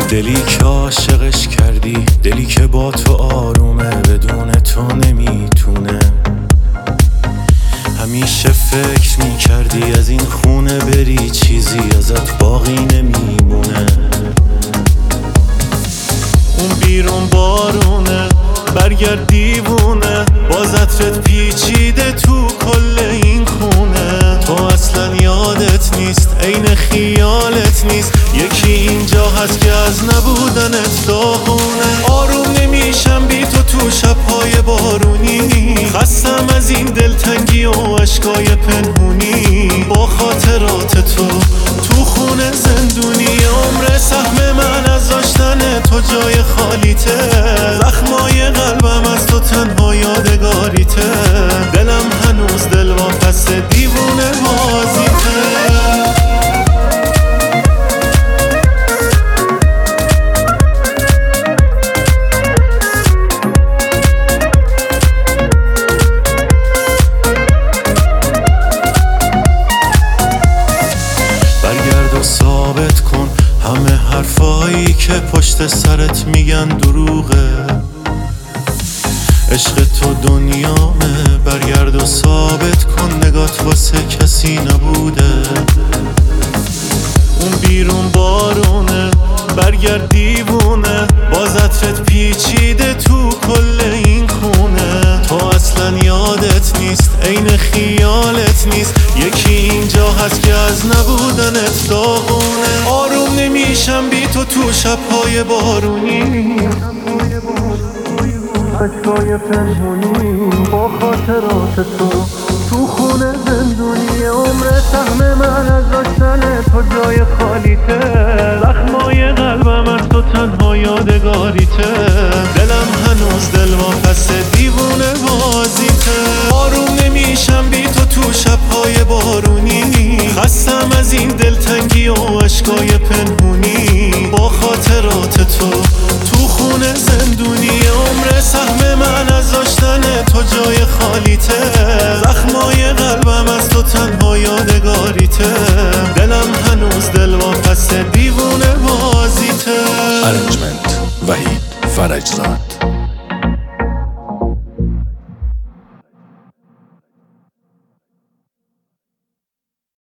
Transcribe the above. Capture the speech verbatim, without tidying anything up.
دلی که عاشقش کردی، دلی که با تو آرومه، بدون تو نمیتونه. همیشه فکر میکردی از این خونه بری، چیزی ازت باقی نمیمونه. اون بیرون بارونه، برگرد دیوونه، باز عطرت پیچیده تو کل این خونه. تو اصلا یادت نیست، عین خیالت نیست، یکی اینجا هست که از نبودنت داغونه. آروم نمیشم بی تو تو شبهای بارونی، خستم از این دلتنگی و عشقای پنهونی. با خاطرات تو تو خونه زندونی، عمر سهم من از داشتن تو جای خالیته. زخمای قلبم از تو تنها یادگاریته، دلم هنوز دل واپس دیوونه بازیته. برگرد و ثابت کن همه حرفایی که پشت سرت میگن دروغه. عشق تو دنیامه، برگرد و ثابت کن نگات واسه کسی نبوده. اون بیرون بارونه، برگرد دیوونه، باز عطرت پیچیده تو کل این خونه. تو اصلا یادت نیست، عین خیالت نیست، یکی اینجا هست که از نبودنت داغونه. آروم نمیشم بی تو تو شبهای بارونی، عشقای پنهونی. با خاطرات تو تو خونه زندونی، عمر سهم من از داشتن تو جای خالیته. زخمای قلبم از تو تنها یادگاریته، دلم هنوز دل واپس دیوونه بازیته. آروم نمیشم بی تو تو شبهای بارونی، خستم از این دلتنگی و عشقای پنهونی. با خاطرات تو تو خونه زندونی، عمر سهم من از داشتن تو جای خالیته. زخمای قلبم از تو تنها یادگاریته، دلم هنوز دل واپس دیوونه بازیته. ارنجمنت وحید فرجزاد.